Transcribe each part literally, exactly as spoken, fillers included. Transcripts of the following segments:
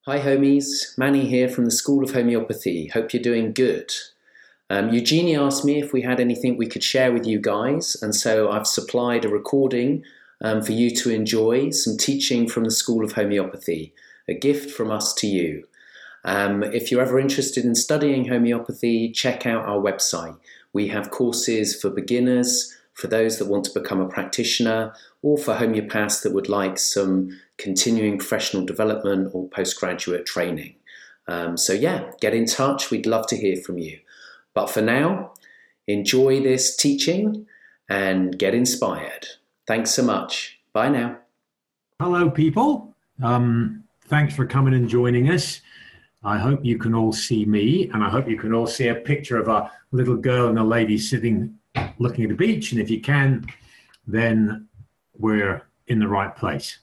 Hi homies, Manny here from the School of Homeopathy. Hope you're doing good. Um, Eugenie asked me if we had anything we could share with you guys, and so I've supplied a recording um, for you to enjoy, some teaching from the School of Homeopathy, a gift from us to you. Um, if you're ever interested in studying homeopathy, check out our website. We have courses for beginners, for those that want to become a practitioner, or for homeopaths that would like some continuing professional development or postgraduate training. Um, so yeah, get in touch. We'd love to hear from you. But for now, enjoy this teaching and get inspired. Thanks so much. Bye now. Hello, people. Um, thanks for coming and joining us. I hope you can all see me, and I hope you can all see a picture of a little girl and a lady sitting looking at the beach. And if you can, then we're in the right place.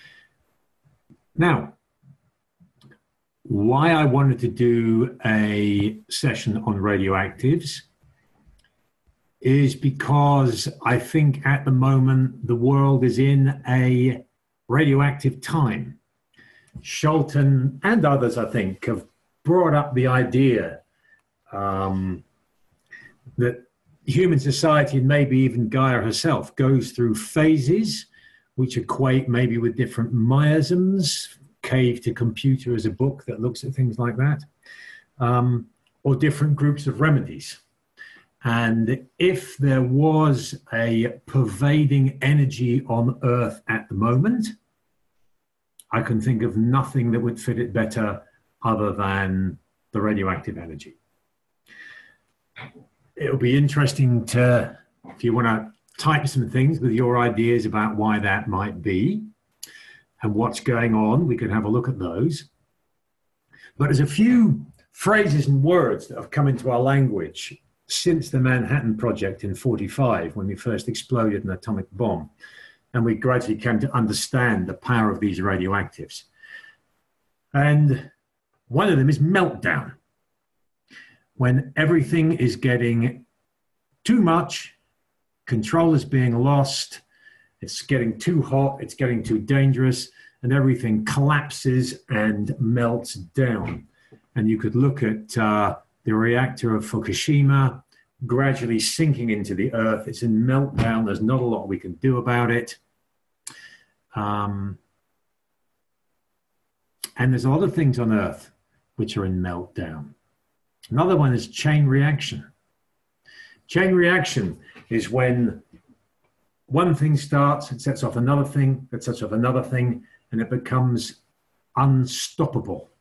Now, why I wanted to do a session on radioactives is because I think at the moment the world is in a radioactive time. Scholten and others, I think, have brought up the idea um, that human society, and maybe even Gaia herself, goes through phases which equate maybe with different miasms. Cave to Computer is a book that looks at things like that, um, or different groups of remedies. And if there was a pervading energy on Earth at the moment, I can think of nothing that would fit it better other than the radioactive energy. It'll be interesting to, if you want to type some things with your ideas about why that might be and what's going on, we could have a look at those. But there's a few phrases and words that have come into our language since the Manhattan Project in forty-five, when we first exploded an atomic bomb, and we gradually came to understand the power of these radioactives. And one of them is meltdown. When everything is getting too much, control is being lost, it's getting too hot, it's getting too dangerous, and everything collapses and melts down. And you could look at uh, the reactor of Fukushima gradually sinking into the earth. It's in meltdown. There's not a lot we can do about it. Um, and there's a lot of things on earth which are in meltdown. Another one is chain reaction. Chain reaction is when one thing starts, it sets off another thing, it sets off another thing, and it becomes unstoppable.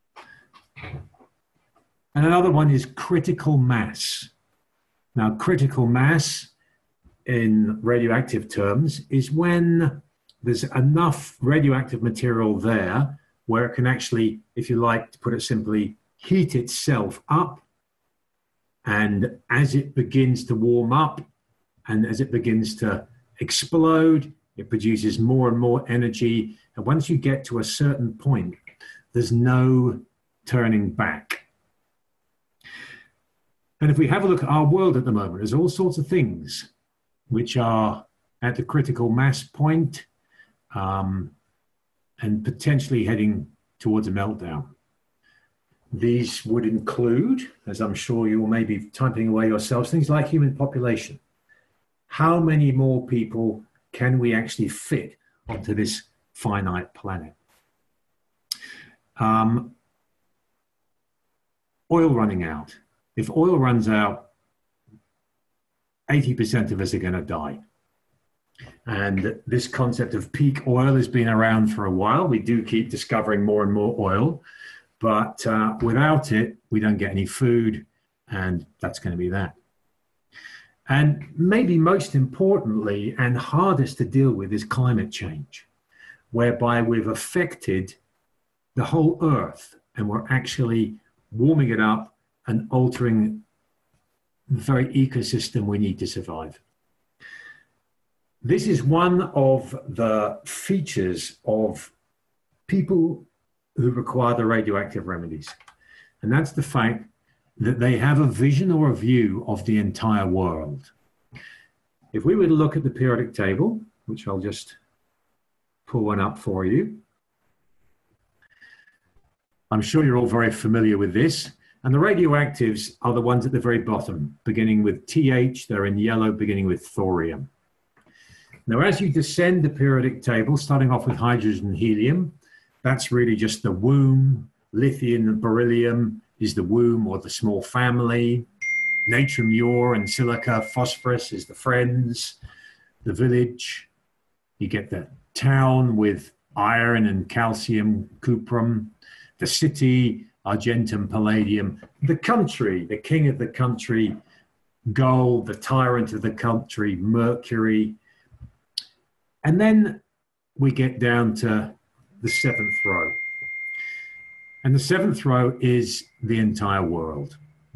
And another one is critical mass. Now, critical mass in radioactive terms is when there's enough radioactive material there where it can actually, if you like to put it simply, heat itself up. And as it begins to warm up and as it begins to explode, it produces more and more energy. And once you get to a certain point, there's no turning back. And if we have a look at our world at the moment, there's all sorts of things which are at the critical mass point, um, and potentially heading towards a meltdown. These would include, as I'm sure you will maybe typing away yourselves, things like human population. How many more people can we actually fit onto this finite planet? Um, oil running out. If oil runs out, eighty percent of us are going to die. And this concept of peak oil has been around for a while. We do keep discovering more and more oil, but uh, without it, we don't get any food, and that's going to be that. And maybe most importantly and hardest to deal with is climate change, whereby we've affected the whole Earth and we're actually warming it up and altering the very ecosystem we need to survive. This is one of the features of people who require the radioactive remedies. And that's the fact that they have a vision or a view of the entire world. If we were to look at the periodic table, which I'll just pull one up for you, I'm sure you're all very familiar with this. And the radioactives are the ones at the very bottom, beginning with T H, they're in yellow, beginning with thorium. Now, as you descend the periodic table, starting off with hydrogen and helium, that's really just the womb. Lithium and beryllium is the womb or the small family. Natrium, ure, and silica, phosphorus is the friends, the village. You get the town with iron and calcium, cuprum. The city, argentum, palladium. The country, the king of the country, gold, the tyrant of the country, mercury. And then we get down to the seventh row. And the seventh row is the entire world.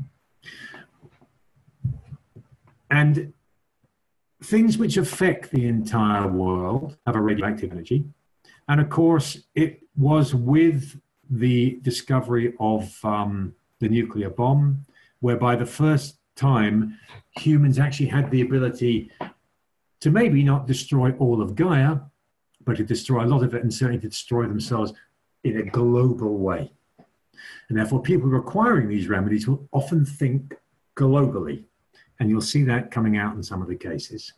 And things which affect the entire world have a radioactive energy. And of course, it was with the discovery of um, the nuclear bomb, whereby the first time humans actually had the ability to maybe not destroy all of Gaia, but to destroy a lot of it, and certainly to destroy themselves in a global way. And therefore, people requiring these remedies will often think globally. And you'll see that coming out in some of the cases.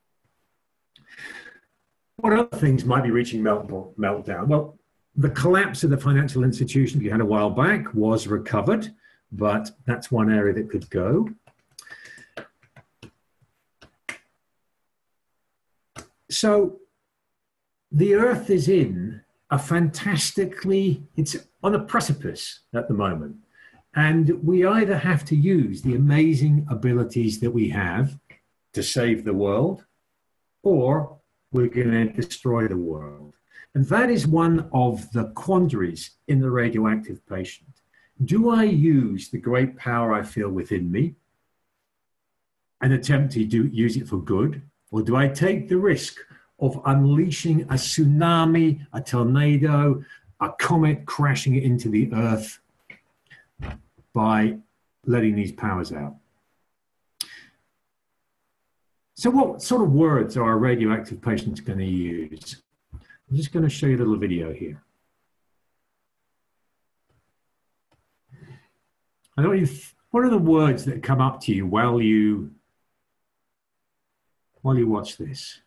What other things might be reaching melt meltdown? Well, the collapse of the financial institutions we had a while back was recovered, but that's one area that could go. So the Earth is in a fantastically, it's on a precipice at the moment. And we either have to use the amazing abilities that we have to save the world, or we're going to destroy the world. And that is one of the quandaries in the radioactive patient. Do I use the great power I feel within me and attempt to do, use it for good? Or do I take the risk of unleashing a tsunami, a tornado, a comet crashing into the Earth by letting these powers out? So what sort of words are our radioactive patients going to use? I'm just going to show you a little video here. I don't know if, what are the words that come up to you while you while you watch this?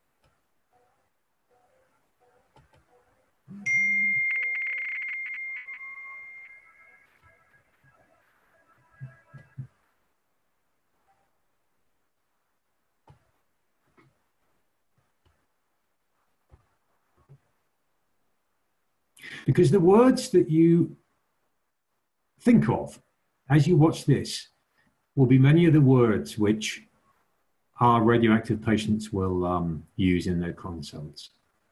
Because the words that you think of as you watch this will be many of the words which our radioactive patients will um, use in their consults.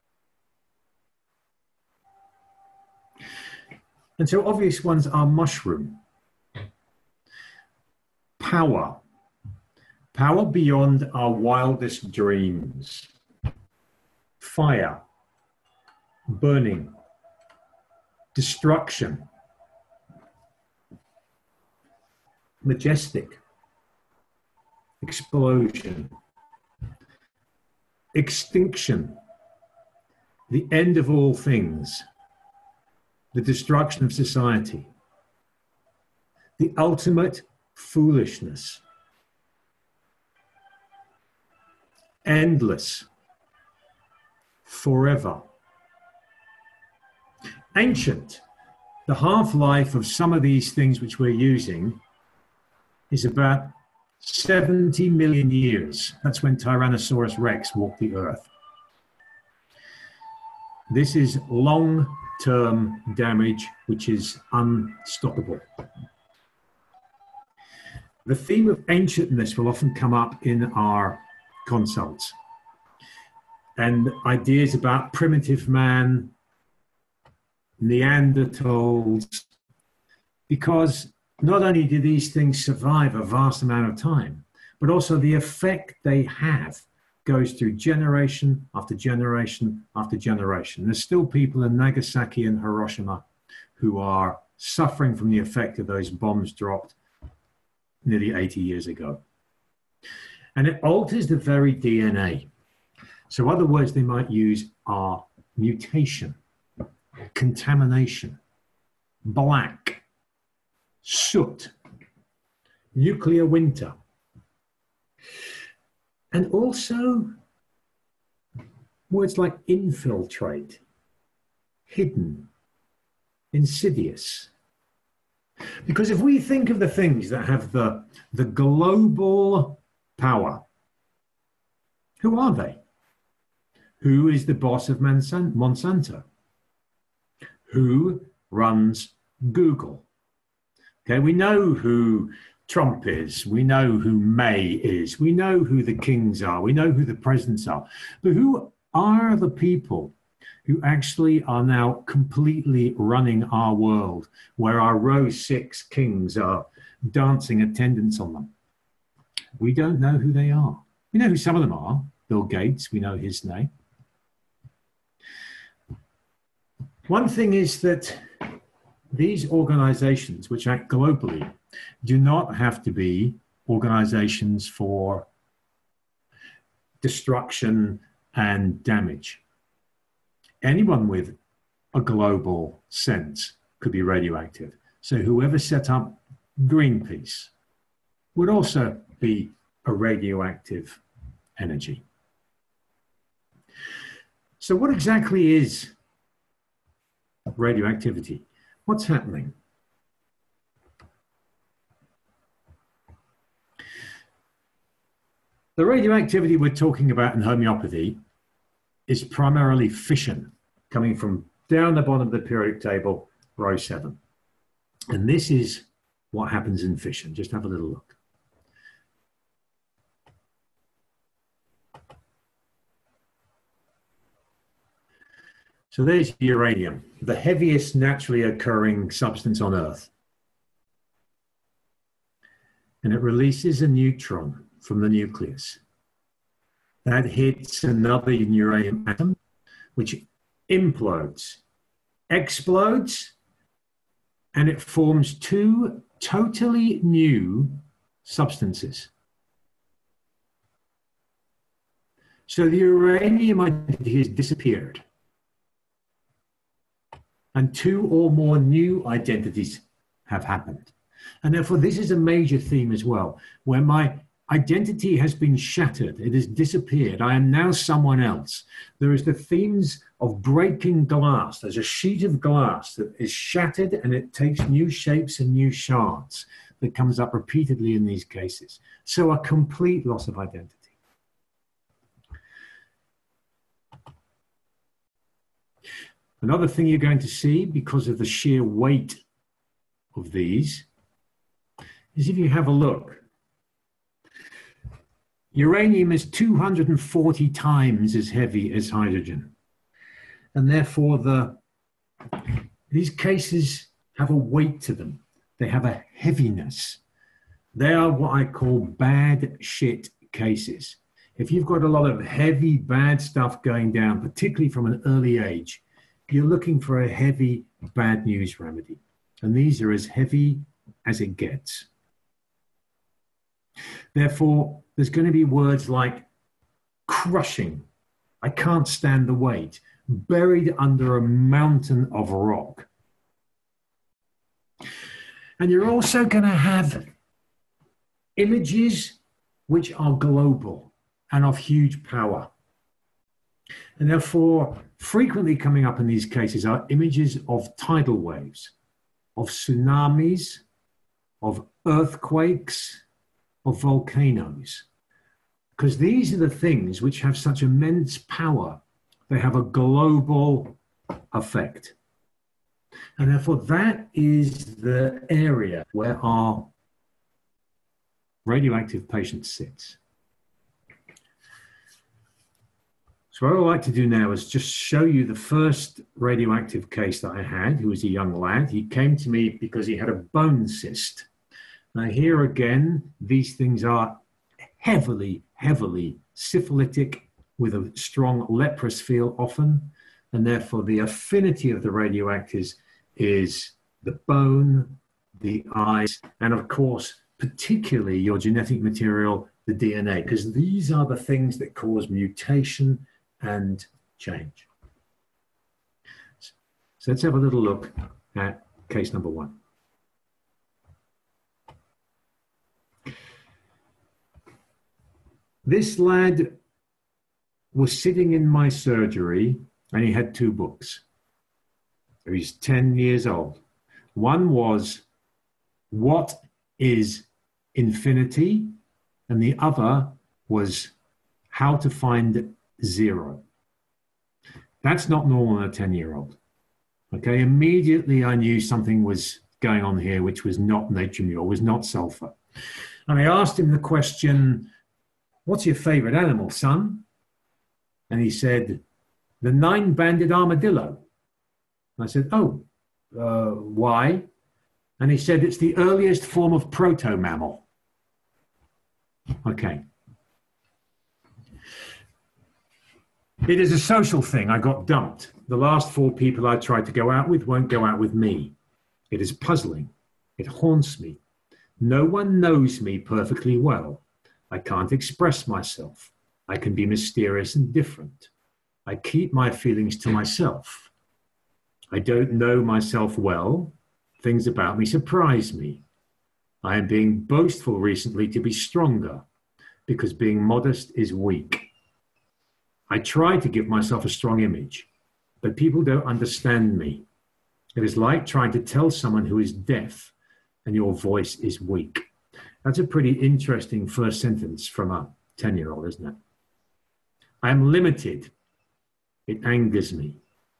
And so obvious ones are mushroom, power, power beyond our wildest dreams, fire, burning, destruction, majestic, explosion, extinction, the end of all things, the destruction of society, the ultimate foolishness, endless, forever. Ancient, the half-life of some of these things which we're using is about seventy million years. That's when Tyrannosaurus Rex walked the earth. This is long-term damage which is unstoppable. The theme of ancientness will often come up in our consults, and ideas about primitive man, Neanderthals, because not only do these things survive a vast amount of time, but also the effect they have goes through generation after generation after generation. There's still people in Nagasaki and Hiroshima who are suffering from the effect of those bombs dropped nearly eighty years ago. And it alters the very D N A. So other words they might use are mutation, contamination, black, soot, nuclear winter. And also words like infiltrate, hidden, insidious. Because if we think of the things that have the, the global power, who are they? Who is the boss of Monsanto? Who runs Google? Okay, we know who Trump is. We know who May is. We know who the kings are. We know who the presidents are. But who are the people who actually are now completely running our world, where our row six kings are dancing attendance on them? We don't know who they are. We know who some of them are. Bill Gates, we know his name. One thing is that these organizations which act globally do not have to be organizations for destruction and damage. Anyone with a global sense could be radioactive. So whoever set up Greenpeace would also be a radioactive energy. So what exactly is radioactivity? What's happening? The radioactivity we're talking about in homeopathy is primarily fission, coming from down the bottom of the periodic table, row seven. And this is what happens in fission. Just have a little look. So there's uranium, the heaviest naturally occurring substance on Earth. And it releases a neutron from the nucleus. That hits another uranium atom, which implodes, explodes, and it forms two totally new substances. So the uranium identity has disappeared, and two or more new identities have happened. And therefore, this is a major theme as well, where my identity has been shattered. It has disappeared. I am now someone else. There is the themes of breaking glass. There's a sheet of glass that is shattered and it takes new shapes and new shards that comes up repeatedly in these cases. So a complete loss of identity. Another thing you're going to see, because of the sheer weight of these, is if you have a look, uranium is two hundred forty times as heavy as hydrogen. And therefore, the, these cases have a weight to them. They have a heaviness. They are what I call bad shit cases. If you've got a lot of heavy, bad stuff going down, particularly from an early age, you're looking for a heavy, bad news remedy. And these are as heavy as it gets. Therefore, there's going to be words like crushing, I can't stand the weight, buried under a mountain of rock. And you're also going to have images which are global and of huge power. And therefore, frequently coming up in these cases are images of tidal waves, of tsunamis, of earthquakes, of volcanoes. Because these are the things which have such immense power. They have a global effect. And therefore, that is the area where our radioactive patient sits. So what I'd like to do now is just show you the first radioactive case that I had, who was a young lad. He came to me because he had a bone cyst. Now here again, these things are heavily, heavily syphilitic with a strong leprous feel often, and therefore the affinity of the radioactives is the bone, the eyes, and of course, particularly your genetic material, the D N A, because these are the things that cause mutation and change. So let's have a little look at case number one. This lad was sitting in my surgery and he had two books. He's ten years old. One was, What is Infinity? And the other was, How to Find Zero. That's not normal in a ten-year-old. Okay, immediately I knew something was going on here, which was not natriumurine, was not sulfur. And I asked him the question, what's your favorite animal, son? And he said, the nine-banded armadillo. And I said, oh, uh, why? And he said, it's the earliest form of proto-mammal. Okay. It is a social thing. I got dumped. The last four people I tried to go out with won't go out with me. It is puzzling. It haunts me. No one knows me perfectly well. I can't express myself. I can be mysterious and different. I keep my feelings to myself. I don't know myself well. Things about me surprise me. I am being boastful recently to be stronger, because being modest is weak. I try to give myself a strong image, but people don't understand me. It is like trying to tell someone who is deaf and your voice is weak. That's a pretty interesting first sentence from a ten-year-old, isn't it? I am limited. It angers me.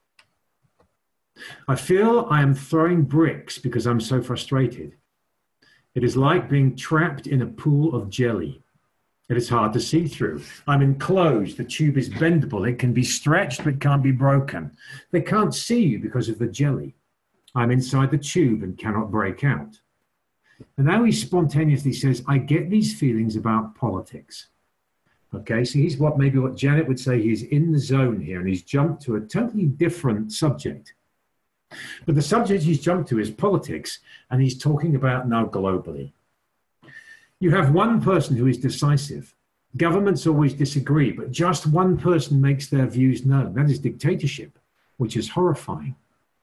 I feel I am throwing bricks because I'm so frustrated. It is like being trapped in a pool of jelly. It is hard to see through. I'm enclosed. The tube is bendable. It can be stretched, but can't be broken. They can't see you because of the jelly. I'm inside the tube and cannot break out. And now he spontaneously says, I get these feelings about politics. Okay, so he's what maybe what Janet would say, he's in the zone here and he's jumped to a totally different subject. But the subject he's jumped to is politics, and he's talking about now globally. You have one person who is decisive. Governments always disagree, but just one person makes their views known. That is dictatorship, which is horrifying.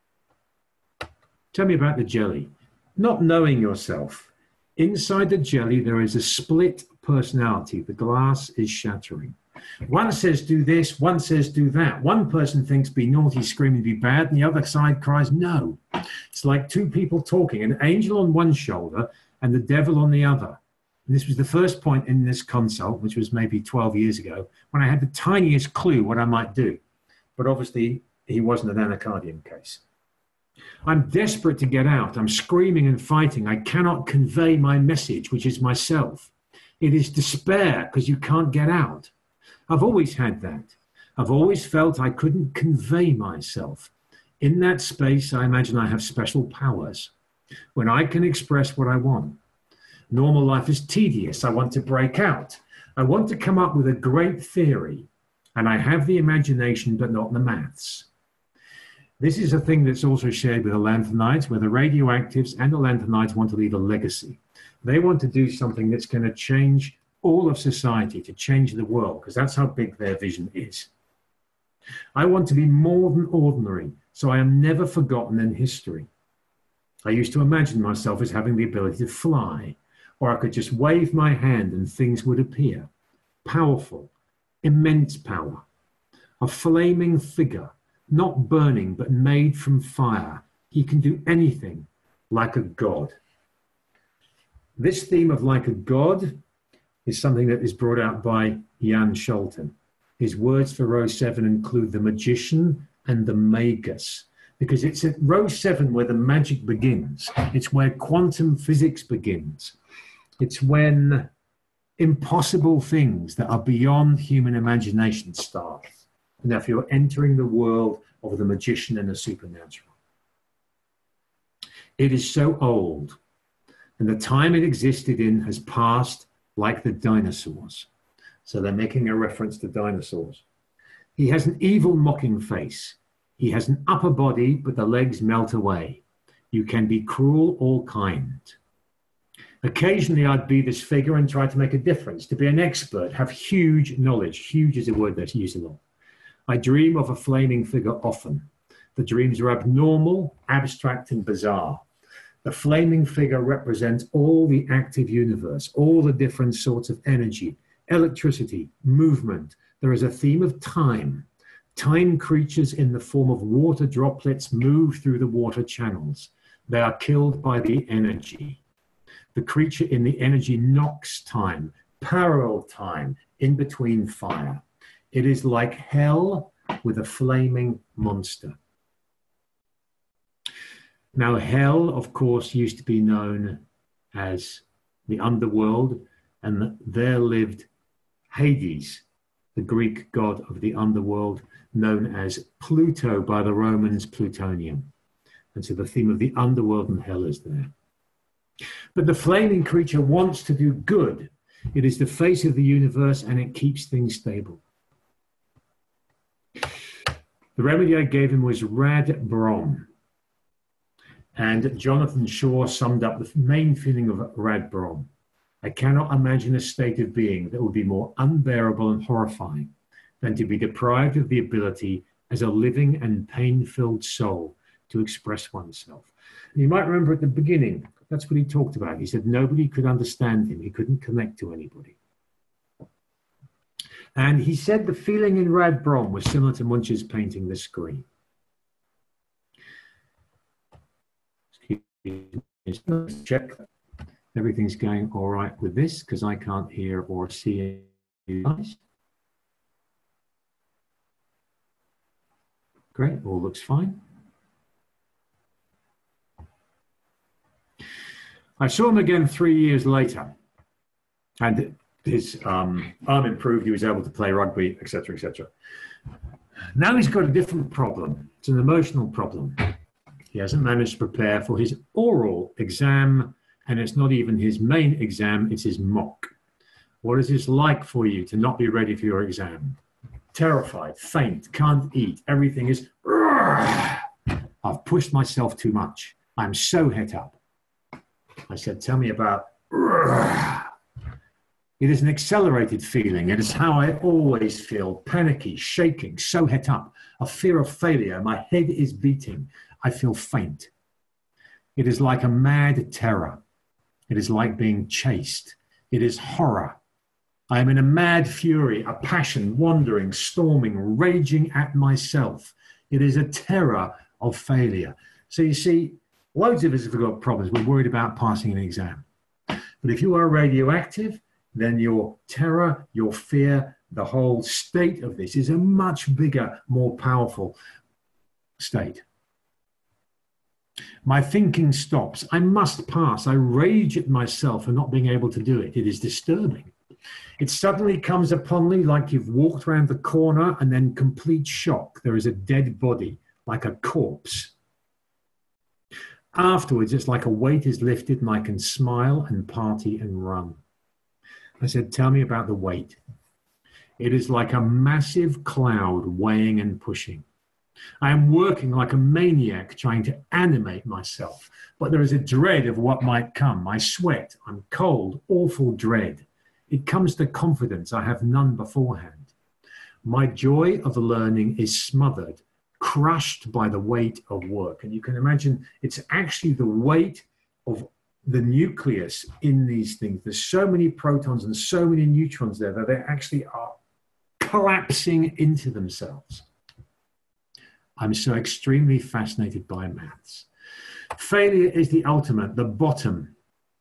Tell me about the jelly. Not knowing yourself. Inside the jelly, there is a split personality. The glass is shattering. One says do this, one says do that. One person thinks be naughty, screaming, be bad, and the other side cries no. It's like two people talking, an angel on one shoulder and the devil on the other. And this was the first point in this consult, which was maybe twelve years ago, when I had the tiniest clue what I might do. But obviously, he wasn't an anacardium case. I'm desperate to get out. I'm screaming and fighting. I cannot convey my message, which is myself. It is despair because you can't get out. I've always had that. I've always felt I couldn't convey myself. In that space, I imagine I have special powers when I can express what I want. Normal life is tedious. I want to break out. I want to come up with a great theory, and I have the imagination, but not the maths. This is a thing that's also shared with the lanthanides, where the radioactives and the lanthanides want to leave a legacy. They want to do something that's going to change all of society, to change the world, because that's how big their vision is. I want to be more than ordinary, so I am never forgotten in history. I used to imagine myself as having the ability to fly, or I could just wave my hand and things would appear. Powerful, immense power, a flaming figure, not burning, but made from fire. He can do anything like a god. This theme of like a god is something that is brought out by Jan Scholten. His words for row seven include the magician and the magus, because it's at row seven where the magic begins. It's where quantum physics begins. It's when impossible things that are beyond human imagination start. And if you're entering the world of the magician and the supernatural. It is so old, and the time it existed in has passed like the dinosaurs. So they're making a reference to dinosaurs. He has an evil mocking face. He has an upper body, but the legs melt away. You can be cruel or kind. Occasionally I'd be this figure and try to make a difference, to be an expert, have huge knowledge. Huge is a word that's used a lot. I dream of a flaming figure often. The dreams are abnormal, abstract, and bizarre. The flaming figure represents all the active universe, all the different sorts of energy, electricity, movement. There is a theme of time. Time creatures in the form of water droplets move through the water channels. They are killed by the energy. The creature in the energy knocks time, parallel time, in between fire. It is like hell with a flaming monster. Now, hell, of course, used to be known as the underworld, and there lived Hades, the Greek god of the underworld, known as Pluto by the Romans, Plutonium. And so the theme of the underworld and hell is there. But the flaming creature wants to do good. It is the face of the universe, and it keeps things stable. The remedy I gave him was Rad Brom. And Jonathan Shaw summed up the main feeling of Rad Brom. I cannot imagine a state of being that would be more unbearable and horrifying than to be deprived of the ability as a living and pain-filled soul to express oneself. And you might remember at the beginning, that's what he talked about. He said nobody could understand him. He couldn't connect to anybody. And he said the feeling in Rad Brom was similar to Munch's painting The Scream. Let's check everything's going all right with this, because I can't hear or see you guys. Great, all looks fine. I saw him again three years later, and his um, arm improved. He was able to play rugby, et cetera, et cetera. Now he's got a different problem. It's an emotional problem. He hasn't managed to prepare for his oral exam, and it's not even his main exam, it's his mock. What is this like for you to not be ready for your exam? Terrified, faint, can't eat, everything is, I've pushed myself too much. I'm so het up. I said, tell me about, it is an accelerated feeling. It is how I always feel, panicky, shaking, so het up, a fear of failure. My head is beating. I feel faint. It is like a mad terror. It is like being chased. It is horror. I am in a mad fury, a passion, wandering, storming, raging at myself. It is a terror of failure. So you see, loads of us have got problems. We're worried about passing an exam. But if you are radioactive, then your terror, your fear, the whole state of this is a much bigger, more powerful state. My thinking stops. I must pass. I rage at myself for not being able to do it. It is disturbing. It suddenly comes upon me like you've walked around the corner and then complete shock. There is a dead body, like a corpse. Afterwards, it's like a weight is lifted and I can smile and party and run. I said, tell me about the weight. It is like a massive cloud weighing and pushing. I am working like a maniac trying to animate myself, but there is a dread of what might come. I sweat, I'm cold, awful dread. It comes to confidence I have none beforehand. My joy of learning is smothered, crushed by the weight of work. And you can imagine it's actually the weight of the nucleus in these things. There's so many protons and so many neutrons there that they actually are collapsing into themselves. I'm so extremely fascinated by maths. Failure is the ultimate, the bottom.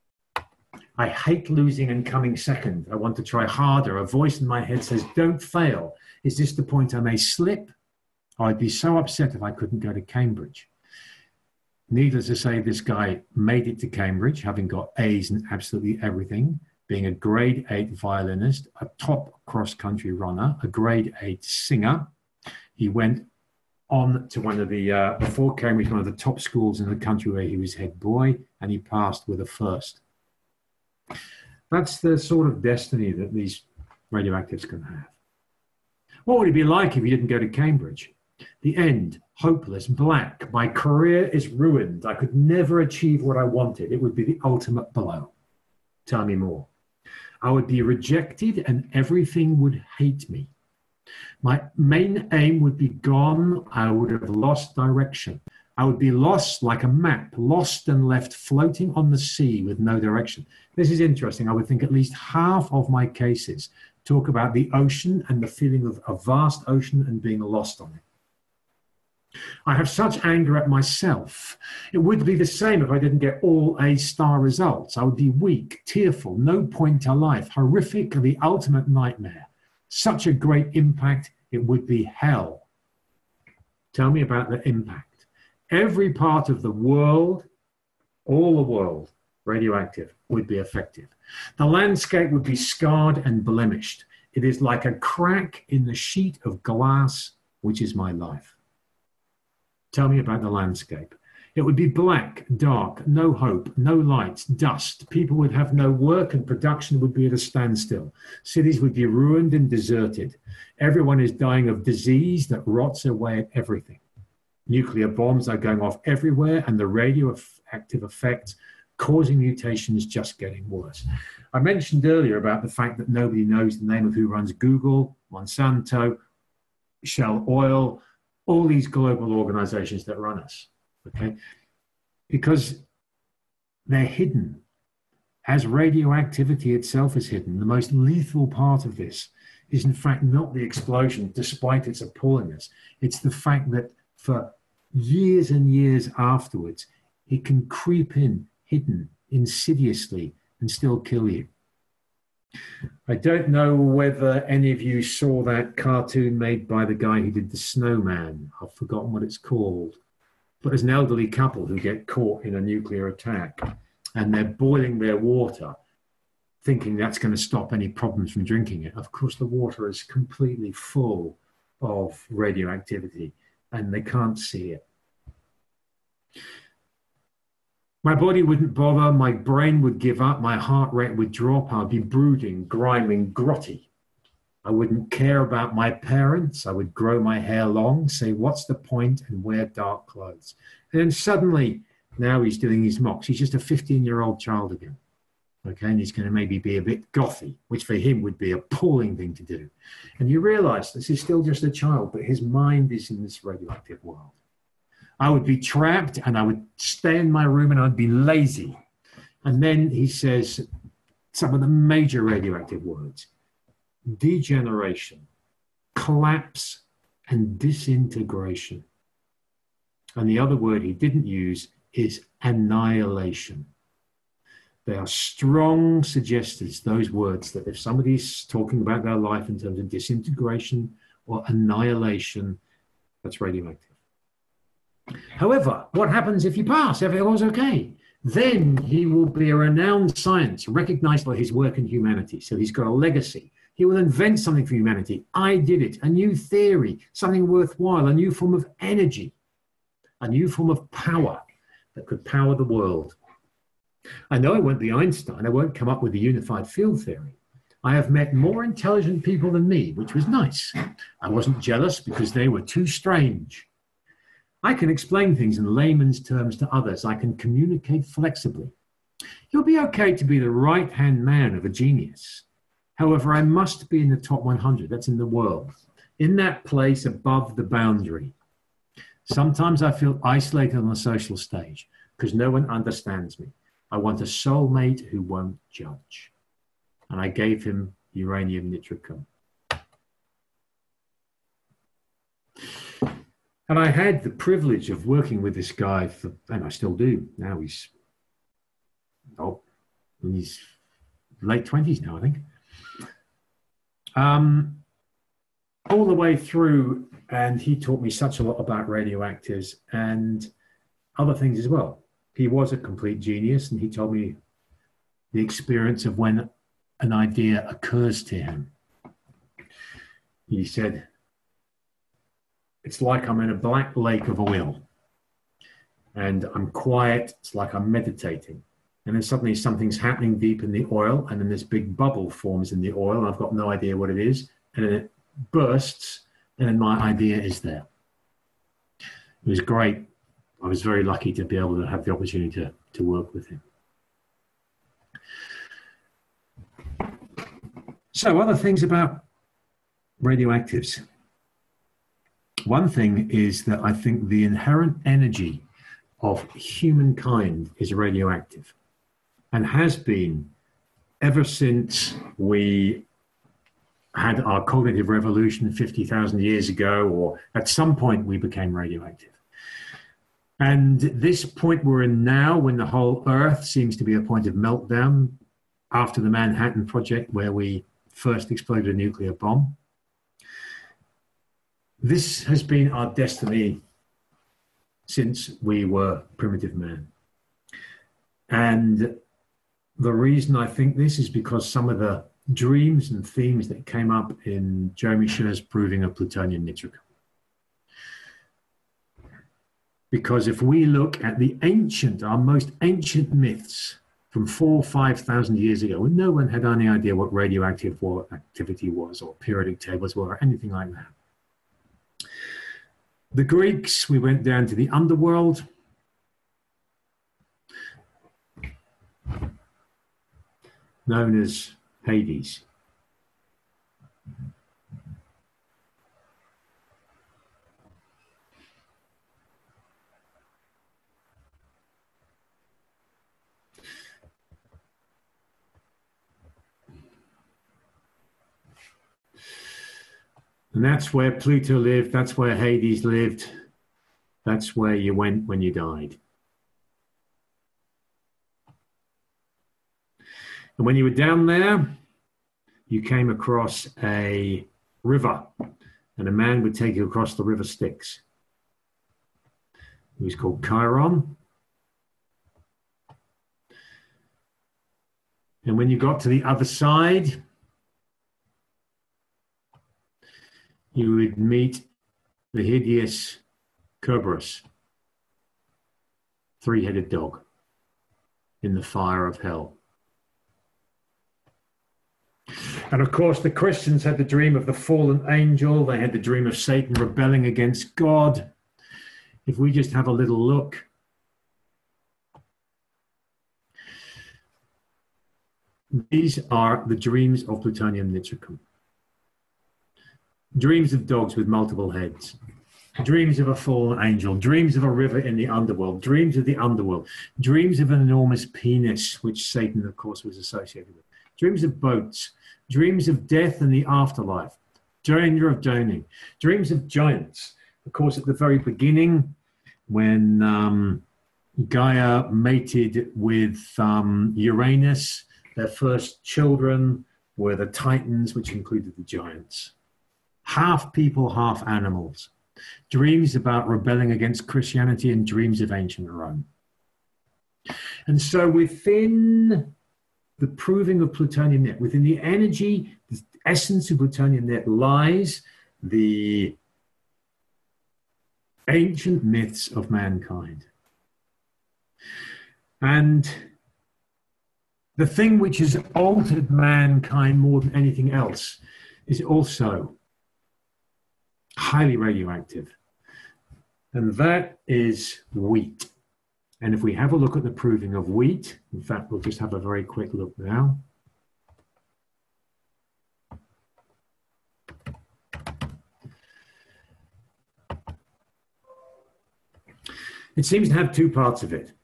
I hate losing and coming second. I want to try harder. A voice in my head says, don't fail. Is this the point I may slip? I'd be so upset if I couldn't go to Cambridge. Needless to say, this guy made it to Cambridge, having got A's in absolutely everything, being a grade eight violinist, a top cross-country runner, a grade eight singer. He went on to one of the, uh, before Cambridge, one of the top schools in the country where he was head boy, and he passed with a first. That's the sort of destiny that these radioactives can have. What would it be like if he didn't go to Cambridge? The end, hopeless, black. My career is ruined. I could never achieve what I wanted. It would be the ultimate blow. Tell me more. I would be rejected and everything would hate me. My main aim would be gone. I would have lost direction. I would be lost like a map, lost and left floating on the sea with no direction. This is interesting. I would think at least half of my cases talk about the ocean and the feeling of a vast ocean and being lost on it. I have such anger at myself. It would be the same if I didn't get all A star results. I would be weak, tearful, no point to life, horrific, the ultimate nightmare. Such a great impact, it would be hell. Tell me about the impact. Every part of the world, all the world, radioactive, would be affected. The landscape would be scarred and blemished. It is like a crack in the sheet of glass, which is my life. Tell me about the landscape. It would be black, dark, no hope, no lights, dust. People would have no work and production would be at a standstill. Cities would be ruined and deserted. Everyone is dying of disease that rots away at everything. Nuclear bombs are going off everywhere and the radioactive effects causing mutations just getting worse. I mentioned earlier about the fact that nobody knows the name of who runs Google, Monsanto, Shell Oil, all these global organizations that run us, okay? Because they're hidden. As radioactivity itself is hidden, the most lethal part of this is in fact not the explosion, despite its appallingness. It's the fact that for years and years afterwards, it can creep in, hidden, insidiously, and still kill you. I don't know whether any of you saw that cartoon made by the guy who did the Snowman. I've forgotten what it's called. But there's an elderly couple who get caught in a nuclear attack, and they're boiling their water, thinking that's going to stop any problems from drinking it. Of course, the water is completely full of radioactivity, and they can't see it. My body wouldn't bother, my brain would give up, my heart rate would drop, I'd be brooding, grimy, grotty. I wouldn't care about my parents, I would grow my hair long, say what's the point, and wear dark clothes. And then suddenly, now he's doing his mocks. He's just a fifteen-year-old child again. Okay, and he's going to maybe be a bit gothy, which for him would be an appalling thing to do. And you realize this is still just a child, but his mind is in this radioactive world. I would be trapped and I would stay in my room and I'd be lazy. And then he says some of the major radioactive words: degeneration, collapse, and disintegration. And the other word he didn't use is annihilation. They are strong suggesters, those words, that if somebody's talking about their life in terms of disintegration or annihilation, that's radioactive. However, what happens if you pass? Everyone's okay. Then he will be a renowned scientist, recognized by his work in humanity. So he's got a legacy. He will invent something for humanity. I did it. A new theory, something worthwhile, a new form of energy, a new form of power that could power the world. I know I won't be Einstein. I won't come up with the unified field theory. I have met more intelligent people than me, which was nice. I wasn't jealous because they were too strange. I can explain things in layman's terms to others. I can communicate flexibly. You'll be okay to be the right-hand man of a genius. However, I must be in the top one hundred. That's in the world. In that place above the boundary. Sometimes I feel isolated on the social stage because no one understands me. I want a soulmate who won't judge. And I gave him uranium nitricum. And I had the privilege of working with this guy, for, and I still do. Now he's, oh, in his late twenties now, I think. Um, all the way through, and he taught me such a lot about radioactives and other things as well. He was a complete genius, and he told me the experience of when an idea occurs to him. He said, it's like I'm in a black lake of oil and I'm quiet. It's like I'm meditating. And then suddenly something's happening deep in the oil, and then this big bubble forms in the oil, and I've got no idea what it is. And then it bursts, and then my idea is there. It was great. I was very lucky to be able to have the opportunity to, to work with him. So other things about radioactives. One thing is that I think the inherent energy of humankind is radioactive and has been ever since we had our cognitive revolution fifty thousand years ago, or at some point we became radioactive. And this point we're in now, when the whole Earth seems to be a point of meltdown after the Manhattan Project, where we first exploded a nuclear bomb, this has been our destiny since we were primitive man. And the reason I think this is because some of the dreams and themes that came up in Jeremy Schiller's Proving of Plutonium Nitricum. Because if we look at the ancient, our most ancient myths from four, five thousand years ago, when no one had any idea what radioactive activity was, or periodic tables were, or anything like that. The Greeks, we went down to the underworld. Known as Hades. And that's where Pluto lived, that's where Hades lived, that's where you went when you died. And when you were down there, you came across a river, and a man would take you across the river Styx. He was called Chiron. And when you got to the other side, you would meet the hideous Cerberus, three-headed dog, in the fire of hell. And of course, the Christians had the dream of the fallen angel. They had the dream of Satan rebelling against God. If we just have a little look. These are the dreams of Plutonium Nitricum. Dreams of dogs with multiple heads. Dreams of a fallen angel. Dreams of a river in the underworld. Dreams of the underworld. Dreams of an enormous penis, which Satan, of course, was associated with. Dreams of boats. Dreams of death and the afterlife. Danger of droning. Dreams of giants. Of course, at the very beginning, when um, Gaia mated with um, Uranus, their first children were the Titans, which included the giants. Half people, half animals. Dreams about rebelling against Christianity and dreams of ancient Rome. And so within the proving of plutonium net, within the energy, the essence of plutonium net lies the ancient myths of mankind. And the thing which has altered mankind more than anything else is also highly radioactive. And that is wheat. And if we have a look at the proving of wheat, in fact, we'll just have a very quick look now. It seems to have two parts of it.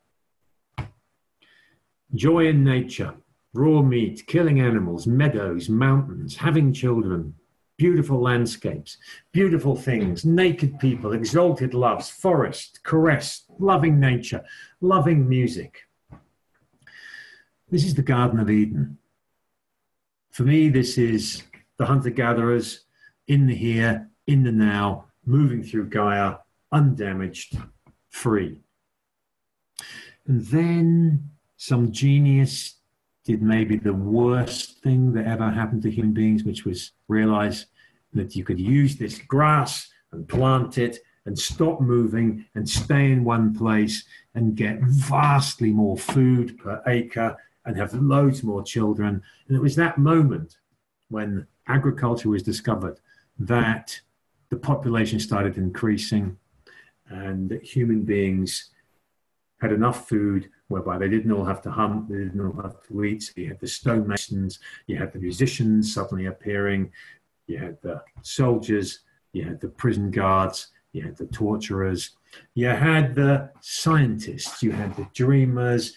Joy in nature, raw meat, killing animals, meadows, mountains, having children, beautiful landscapes, beautiful things, naked people, exalted loves, forest, caress, loving nature, loving music. This is the Garden of Eden. For me, this is the hunter-gatherers in the here, in the now, moving through Gaia, undamaged, free. And then some genius did maybe the worst thing that ever happened to human beings, which was realize that you could use this grass and plant it and stop moving and stay in one place and get vastly more food per acre and have loads more children. And it was that moment when agriculture was discovered that the population started increasing and that human beings had enough food whereby they didn't all have to hunt, they didn't all have to eat. So you had the stonemasons, you had the musicians suddenly appearing, you had the soldiers, you had the prison guards, you had the torturers, you had the scientists, you had the dreamers.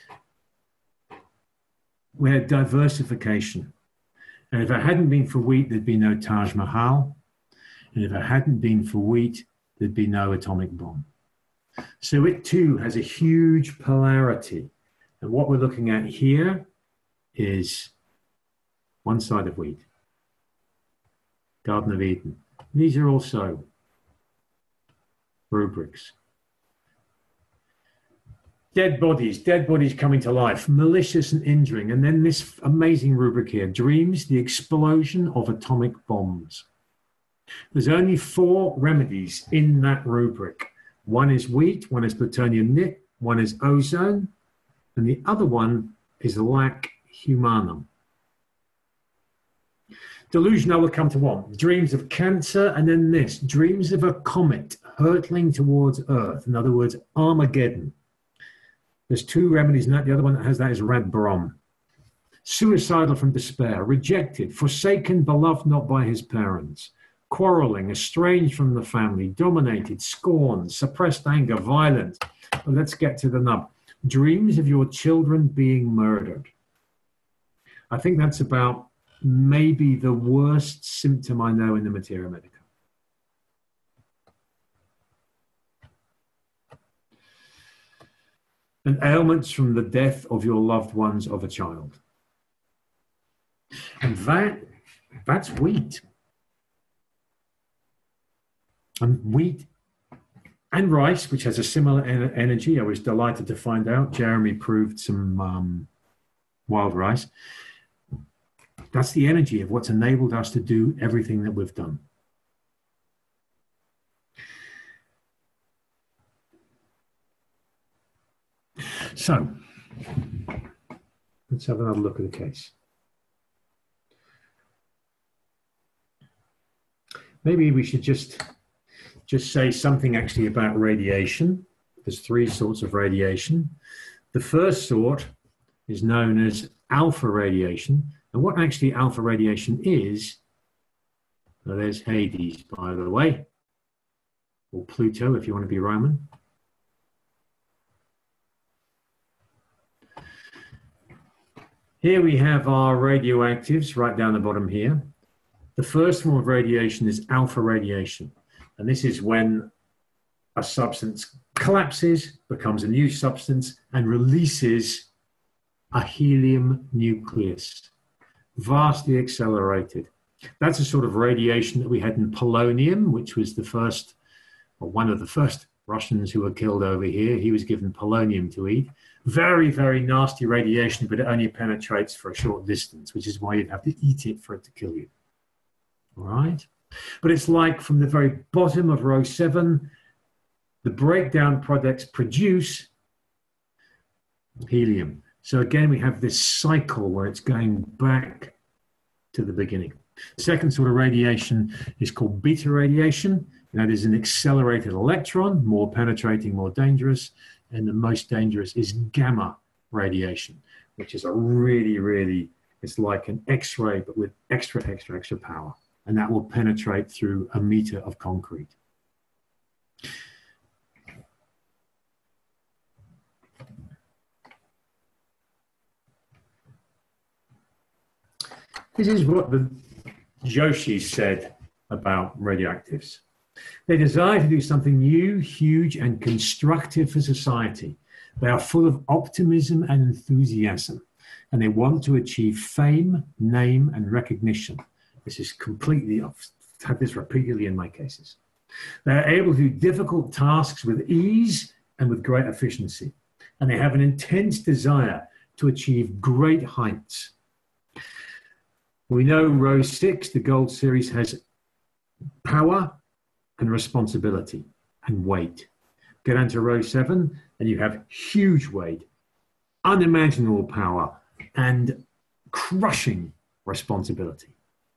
We had diversification. And if it hadn't been for wheat, there'd be no Taj Mahal. And if it hadn't been for wheat, there'd be no atomic bomb. So it too has a huge polarity. And what we're looking at here is one side of wheat, Garden of Eden. These are also rubrics. Dead bodies, dead bodies coming to life, malicious and injuring. And then this amazing rubric here, dreams, the explosion of atomic bombs. There's only four remedies in that rubric. One is wheat, one is plutonium nit, one is ozone, and the other one is lac humanum. Delusion I will come to one. Dreams of cancer, and then this, dreams of a comet hurtling towards Earth. In other words, Armageddon. There's two remedies in that. The other one that has that is Rad Brom. Suicidal from despair, rejected, forsaken, beloved not by his parents, quarreling, estranged from the family, dominated, scorned, suppressed anger, violent. But let's get to the nub. Dreams of your children being murdered. I think that's about maybe the worst symptom I know in the Materia Medica. And ailments from the death of your loved ones of a child. And that, that's wheat. And wheat and rice, which has a similar en energy. I was delighted to find out. Jeremy proved some um, wild rice. That's the energy of what's enabled us to do everything that we've done. So, let's have another look at the case. Maybe we should just, just say something actually about radiation. There's three sorts of radiation. The first sort is known as alpha radiation. And what actually alpha radiation is, well, there's Hades, by the way, or Pluto if you want to be Roman. Here we have our radioactives right down the bottom here. The first form of radiation is alpha radiation. And this is when a substance collapses, becomes a new substance, and releases a helium nucleus, vastly accelerated. That's a sort of radiation that we had in polonium, which was the first, or one of the first Russians who were killed over here. He was given polonium to eat. Very, very nasty radiation, but it only penetrates for a short distance, which is why you'd have to eat it for it to kill you. All right? But it's like from the very bottom of row seven, the breakdown products produce helium. So again, we have this cycle where it's going back to the beginning. The second sort of radiation is called beta radiation. That is an accelerated electron, more penetrating, more dangerous. And the most dangerous is gamma radiation, which is a really, really, it's like an X-ray, but with extra, extra, extra power. And that will penetrate through a meter of concrete. This is what the Joshi said about radioactives. They desire to do something new, huge, and constructive for society. They are full of optimism and enthusiasm, and they want to achieve fame, name, and recognition. This is completely, I've had this repeatedly in my cases. They are able to do difficult tasks with ease and with great efficiency, and they have an intense desire to achieve great heights. We know row six, the gold series, has power and responsibility and weight. Get onto row seven and you have huge weight, unimaginable power, and crushing responsibility.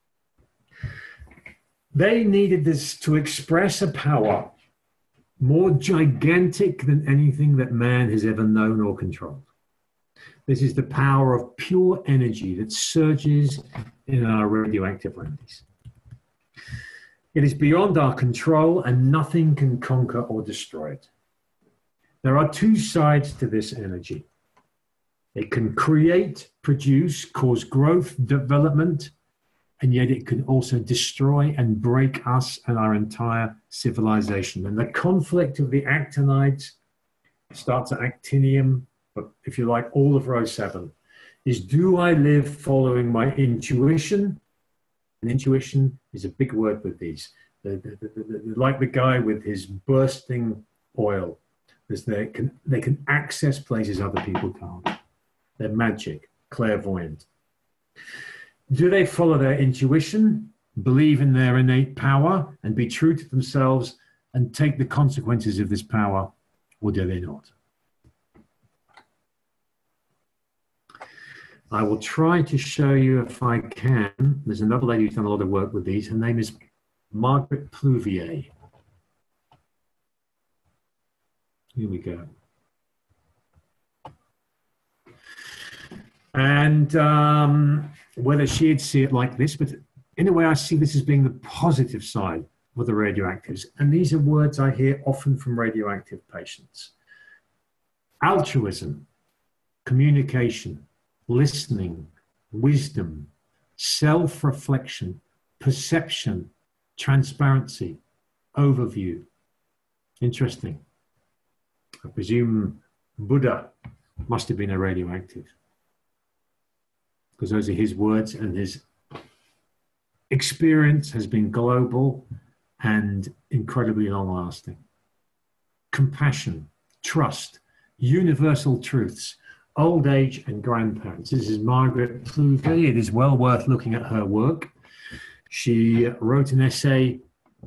They needed this to express a power more gigantic than anything that man has ever known or controlled. This is the power of pure energy that surges in our radioactive remedies. It is beyond our control and nothing can conquer or destroy it. There are two sides to this energy. It can create, produce, cause growth, development, and yet it can also destroy and break us and our entire civilization. And the conflict of the actinides starts at actinium, but if you like, all of row seven, is do I live following my intuition? And intuition is a big word with these. The, the, the, the, like the guy with his bursting oil, is they can, they can access places other people can't. They're magic, clairvoyant. Do they follow their intuition, believe in their innate power, and be true to themselves and take the consequences of this power, or do they not? I will try to show you if I can. There's another lady who's done a lot of work with these. Her name is Margaret Pluvier. Here we go. And um, whether she'd see it like this, but in a way I see this as being the positive side of the radioactives. And these are words I hear often from radioactive patients. Altruism, communication, listening, wisdom, self-reflection, perception, transparency, overview. Interesting. I presume Buddha must have been a radioactive, because those are his words, and his experience has been global and incredibly long-lasting. Compassion, trust, universal truths, old age and grandparents. This is Margaret Pluvier. It is well worth looking at her work. She wrote an essay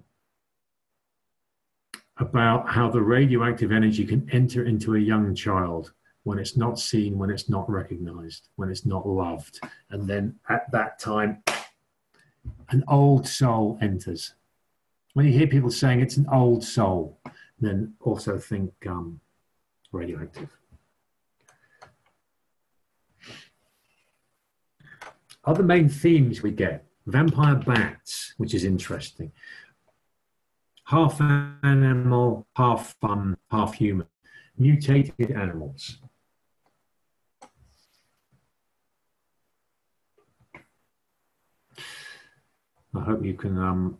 about how the radioactive energy can enter into a young child when it's not seen, when it's not recognized, when it's not loved. And then at that time, an old soul enters. When you hear people saying it's an old soul, then also think um, radioactive. Other main themes we get: vampire bats, which is interesting. Half animal, half um, half human. Mutated animals. I hope you can um,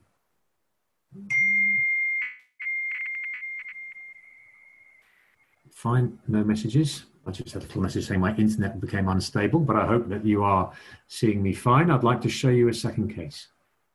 find no messages. I just had a little message saying my internet became unstable, but I hope that you are seeing me fine. I'd like to show you a second case.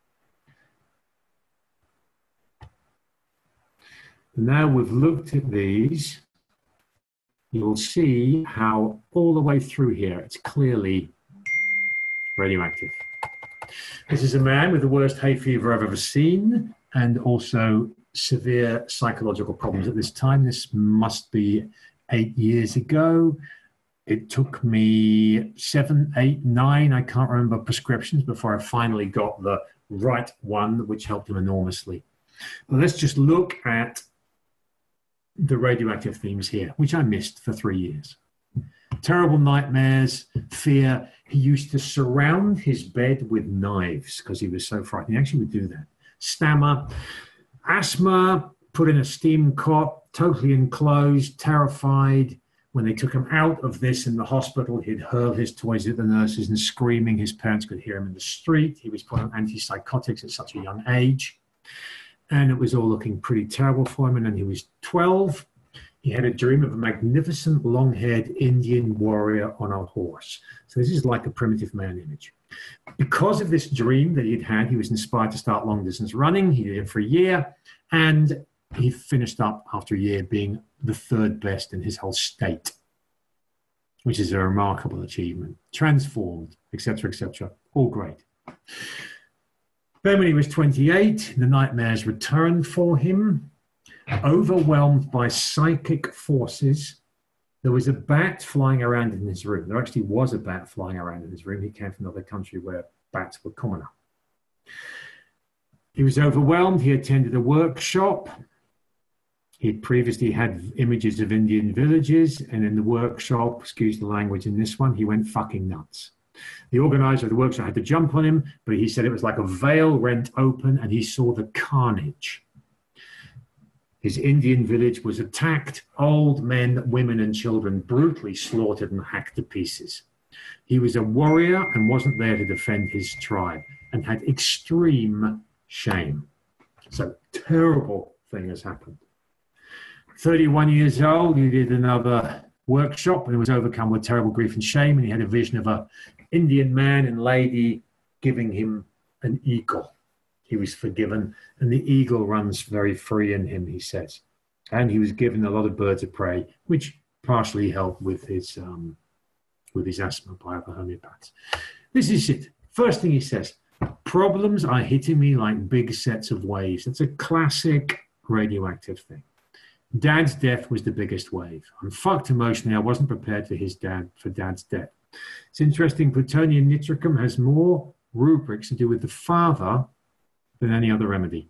Now we've looked at these, you'll see how all the way through here, it's clearly radioactive. This is a man with the worst hay fever I've ever seen, and also severe psychological problems at this time. This must be eight years ago. It took me seven, eight, nine, I can't remember, prescriptions before I finally got the right one, which helped him enormously. But let's just look at the radioactive themes here, which I missed for three years. Terrible nightmares, fear. He used to surround his bed with knives because he was so frightened. He actually would do that. Stammer, asthma, put in a steam cot, totally enclosed, terrified. When they took him out of this in the hospital, he'd hurl his toys at the nurses and screaming. His parents could hear him in the street. He was put on antipsychotics at such a young age. And it was all looking pretty terrible for him. And then he was twelve. He had a dream of a magnificent long-haired Indian warrior on a horse. So this is like a primitive man image. Because of this dream that he'd had, he was inspired to start long-distance running. He did it for a year. And he finished up after a year being the third best in his whole state, which is a remarkable achievement. Transformed, et cetera, et cetera. All great. Then when he was twenty-eight, the nightmares returned for him. Overwhelmed by psychic forces, there was a bat flying around in his room. There actually was a bat flying around in his room. He came from another country where bats were commoner. He was overwhelmed. He attended a workshop. He had previously had images of Indian villages, and in the workshop, excuse the language in this one, he went fucking nuts. The organizer of the workshop had to jump on him, but he said it was like a veil rent open and he saw the carnage. His Indian village was attacked, old men, women, and children brutally slaughtered and hacked to pieces. He was a warrior and wasn't there to defend his tribe and had extreme shame. So, terrible thing has happened. thirty-one years old, he did another workshop and was overcome with terrible grief and shame, and he had a vision of a Indian man and lady giving him an eagle. He was forgiven, and the eagle runs very free in him, he says. And he was given a lot of birds of prey, which partially helped with his um, with his asthma by other homeopaths. This is it. First thing he says, problems are hitting me like big sets of waves. It's a classic radioactive thing. Dad's death was the biggest wave. I'm fucked emotionally. I wasn't prepared for his dad, for Dad's death. It's interesting, plutonium nitricum has more rubrics to do with the father than any other remedy.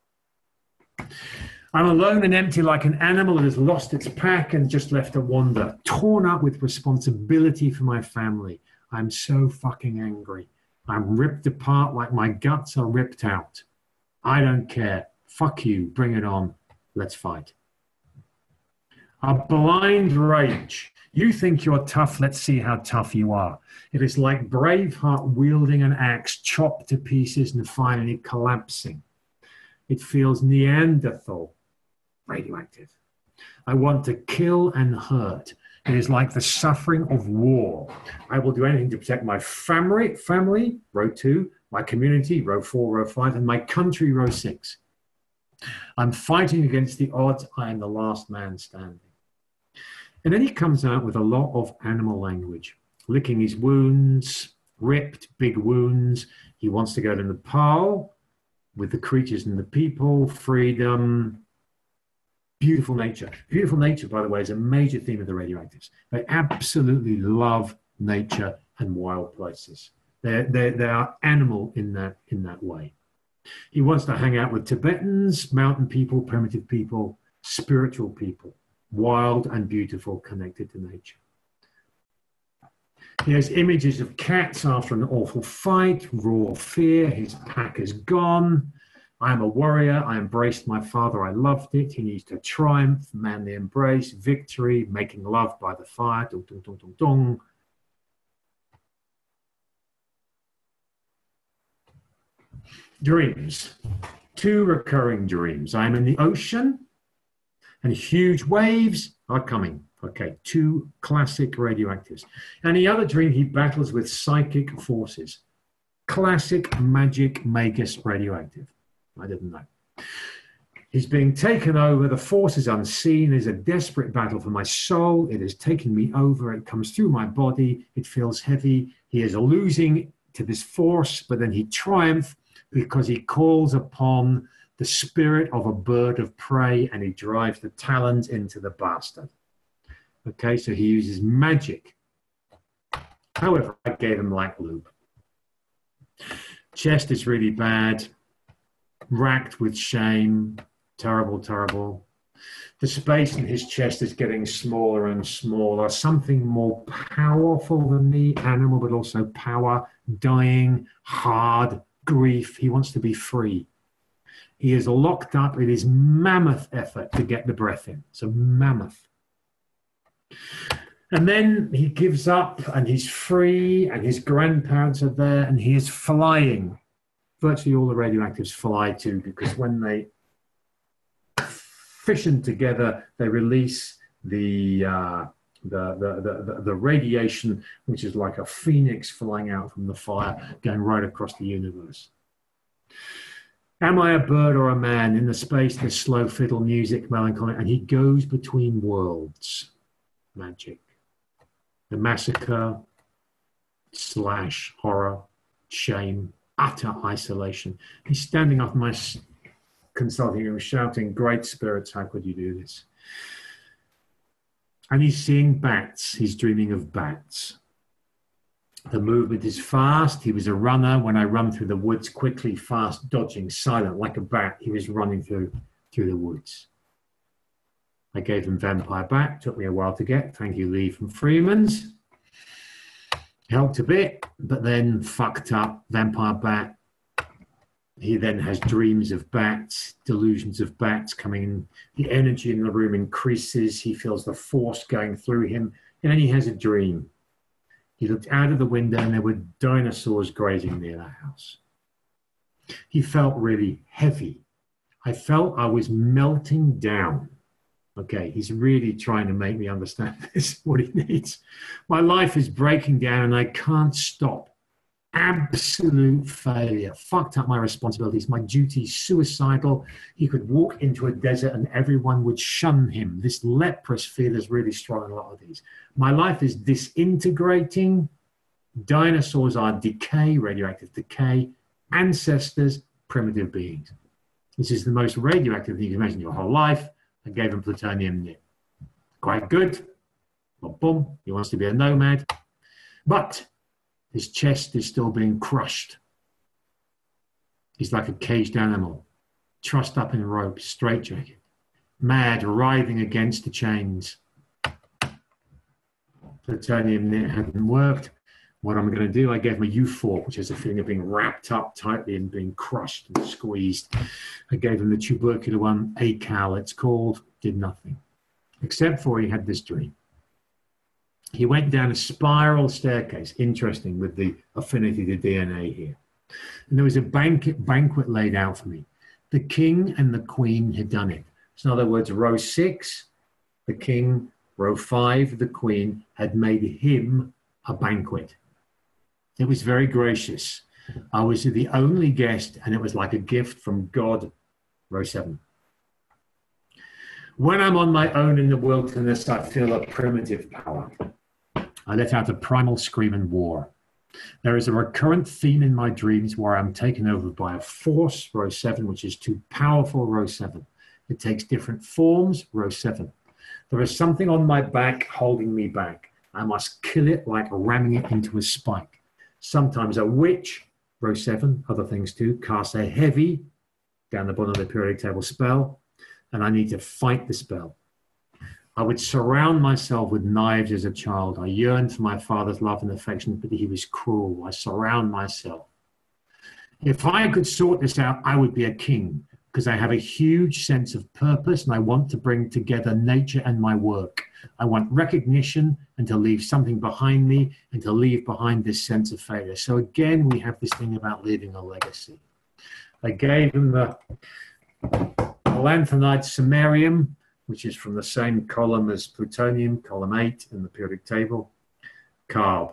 I'm alone and empty like an animal that has lost its pack and just left to wander, torn up with responsibility for my family. I'm so fucking angry. I'm ripped apart like my guts are ripped out. I don't care. Fuck you. Bring it on. Let's fight. A blind rage. You think you're tough. Let's see how tough you are. It is like Braveheart wielding an axe, chopped to pieces and finally collapsing. It feels Neanderthal. Radioactive. I want to kill and hurt. It is like the suffering of war. I will do anything to protect my family, family, row two, my community, row four, row five, and my country, row six. I'm fighting against the odds. I am the last man standing. And then he comes out with a lot of animal language, licking his wounds, ripped big wounds. He wants to go to Nepal with the creatures and the people, freedom, beautiful nature. Beautiful nature, by the way, is a major theme of the radioactives. They absolutely love nature and wild places. They're, they're, they are animal in that, in that way. He wants to hang out with Tibetans, mountain people, primitive people, spiritual people, wild and beautiful, connected to nature. He has images of cats after an awful fight, raw fear, his pack is gone. I am a warrior, I embraced my father, I loved it. He needs to triumph, manly embrace, victory, making love by the fire, dong, dong, dong, dong, dong. Dreams, two recurring dreams. I am in the ocean and huge waves are coming. Okay, two classic radioactives. And the other dream, he battles with psychic forces. Classic magic magus radioactive. I didn't know. He's being taken over. The force is unseen. There's a desperate battle for my soul. It has taken me over. It comes through my body. It feels heavy. He is losing to this force, but then he triumphs because he calls upon the spirit of a bird of prey and he drives the talons into the bastard. Okay, so he uses magic. However, I gave him like lube. Chest is really bad. Racked with shame. Terrible, terrible. The space in his chest is getting smaller and smaller. Something more powerful than me, animal, but also power. Dying, hard, grief. He wants to be free. He is locked up in his mammoth effort to get the breath in. So mammoth. And then he gives up and he's free and his grandparents are there and he is flying. Virtually all the radioactives fly too, because when they fission together, they release the, uh, the, the, the, the radiation, which is like a phoenix flying out from the fire, going right across the universe. Am I a bird or a man? In the space, there's slow fiddle music, melancholy, and he goes between worlds. Magic. The massacre, slash, horror, shame, utter isolation. He's standing off my consulting room shouting, great spirits, how could you do this? And he's seeing bats. He's dreaming of bats. The movement is fast. He was a runner. When I run through the woods quickly, fast, dodging, silent, like a bat, he was running through, through the woods. I gave him Vampire Bat. Took me a while to get. Thank you, Lee from Freeman's. Helped a bit, but then fucked up, vampire bat. He then has dreams of bats, delusions of bats coming in. The energy in the room increases. He feels the force going through him. And then he has a dream. He looked out of the window and there were dinosaurs grazing near the house. He felt really heavy. I felt I was melting down. Okay, he's really trying to make me understand this, what he needs. My life is breaking down and I can't stop. Absolute failure. Fucked up my responsibilities. My duties, suicidal. He could walk into a desert and everyone would shun him. This leprous feel is really strong in a lot of these. My life is disintegrating. Dinosaurs are decay, radioactive decay. Ancestors, primitive beings. This is the most radioactive thing you can imagine your whole life. I gave him plutonium nit. Quite good. Well, boom. He wants to be a nomad. But his chest is still being crushed. He's like a caged animal, trussed up in ropes, straitjacket, mad, writhing against the chains. Plutonium nit hadn't worked. What I'm going to do, I gave him a U four, which has a feeling of being wrapped up tightly and being crushed and squeezed. I gave him the tubercular one, A C A L, it's called, did nothing. Except for he had this dream. He went down a spiral staircase, interesting with the affinity to D N A here. And there was a banquet, banquet laid out for me. The king and the queen had done it. So in other words, row six, the king, row five, the queen, had made him a banquet. It was very gracious. I was the only guest and it was like a gift from God, row seven. When I'm on my own in the wilderness, I feel a primitive power. I let out a primal scream in war. There is a recurrent theme in my dreams where I'm taken over by a force, row seven, which is too powerful, row seven. It takes different forms, row seven. There is something on my back holding me back. I must kill it like ramming it into a spike. Sometimes a witch, row seven, other things too, casts a heavy, down the bottom of the periodic table, spell, and I need to fight the spell. I would surround myself with knives as a child. I yearned for my father's love and affection, but he was cruel. I surround myself. If I could sort this out, I would be a king because I have a huge sense of purpose and I want to bring together nature and my work. I want recognition and to leave something behind me and to leave behind this sense of failure. So again, we have this thing about leaving a legacy. I gave him the lanthanide samarium, which is from the same column as plutonium, column eight in the periodic table. Carb.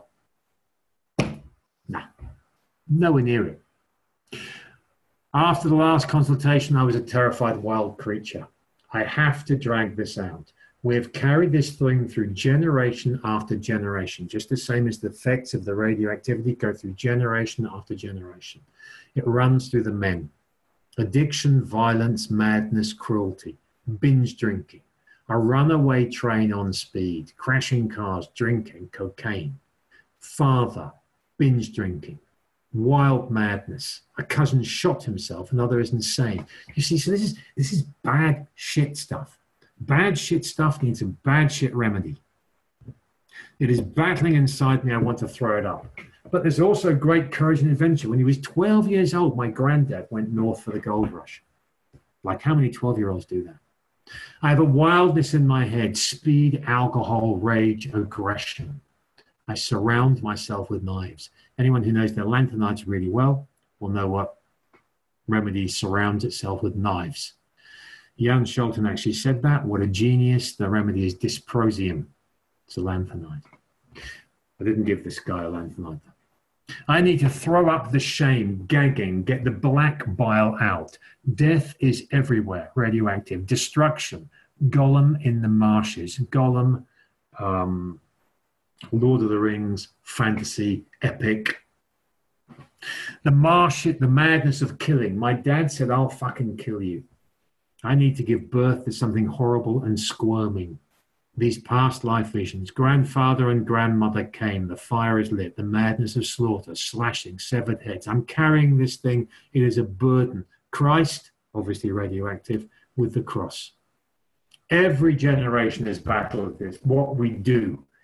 Nah, nowhere near it. After the last consultation, I was a terrified wild creature. I have to drag this out. We have carried this thing through generation after generation, just the same as the effects of the radioactivity go through generation after generation. It runs through the men. Addiction, violence, madness, cruelty. Binge drinking, a runaway train on speed, crashing cars, drinking, cocaine, father, binge drinking, wild madness, a cousin shot himself, another is insane. You see, so this is this is bad shit stuff. Bad shit stuff needs a bad shit remedy. It is battling inside me, I want to throw it up. But there's also great courage and adventure. When he was twelve years old, my granddad went north for the gold rush. Like how many twelve-year-olds do that? I have a wildness in my head, speed, alcohol, rage, aggression. I surround myself with knives. Anyone who knows their lanthanides really well will know what remedy surrounds itself with knives. Jan Scholten actually said that. What a genius. The remedy is dysprosium. It's a lanthanide. I didn't give this guy a lanthanide. I need to throw up the shame, gagging, get the black bile out. Death is everywhere, radioactive. Destruction, Gollum in the marshes. Gollum, um, Lord of the Rings, fantasy, epic. The marsh, the madness of killing. My dad said, I'll fucking kill you. I need to give birth to something horrible and squirming. These past life visions, grandfather and grandmother came, the fire is lit, the madness of slaughter, slashing, severed heads. I'm carrying this thing, it is a burden. Christ, obviously radioactive, with the cross. Every generation has battled this, what we do.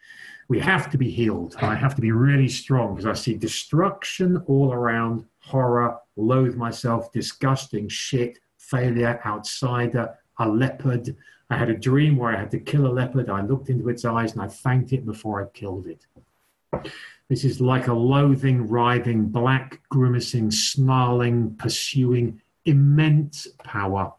We have to be healed. And I have to be really strong because I see destruction all around, horror, loathe myself, disgusting shit, failure, outsider, a leopard. I had a dream where I had to kill a leopard. I looked into its eyes and I thanked it before I killed it. This is like a loathing, writhing, black, grimacing, snarling, pursuing, immense power.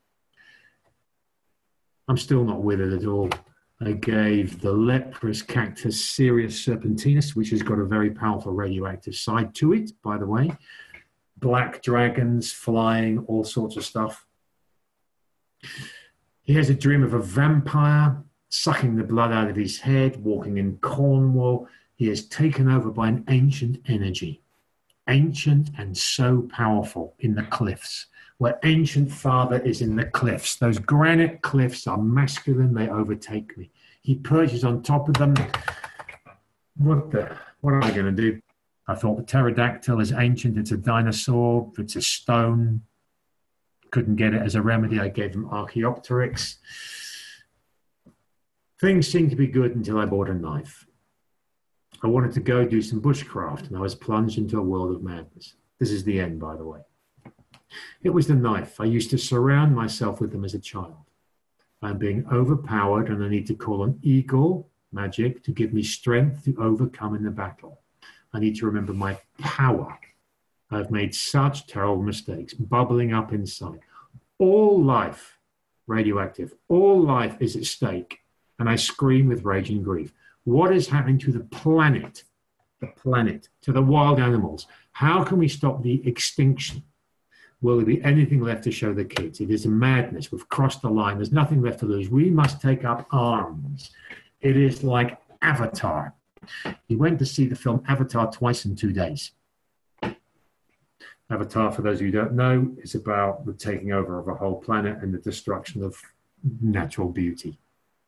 I'm still not with it at all. I gave the leprous cactus Cereus serpentinus, which has got a very powerful radioactive side to it, by the way. Black dragons flying, all sorts of stuff. He has a dream of a vampire sucking the blood out of his head, walking in Cornwall. He is taken over by an ancient energy, ancient and so powerful in the cliffs, where ancient father is in the cliffs. Those granite cliffs are masculine, they overtake me. He perches on top of them. What the, what am I going to do? I thought the pterodactyl is ancient, it's a dinosaur, it's a stone. Couldn't get it as a remedy, I gave him Archaeopteryx. Things seemed to be good until I bought a knife. I wanted to go do some bushcraft, and I was plunged into a world of madness. This is the end, by the way. It was the knife. I used to surround myself with them as a child. I'm being overpowered, and I need to call on eagle magic to give me strength to overcome in the battle. I need to remember my power. I've made such terrible mistakes, bubbling up inside. All life, radioactive, all life is at stake, and I scream with rage and grief. What is happening to the planet, the planet, to the wild animals? How can we stop the extinction? Will there be anything left to show the kids? It is a madness. We've crossed the line. There's nothing left to lose. We must take up arms. It is like Avatar. He went to see the film Avatar twice in two days. Avatar, for those of you who don't know, is about the taking over of a whole planet and the destruction of natural beauty.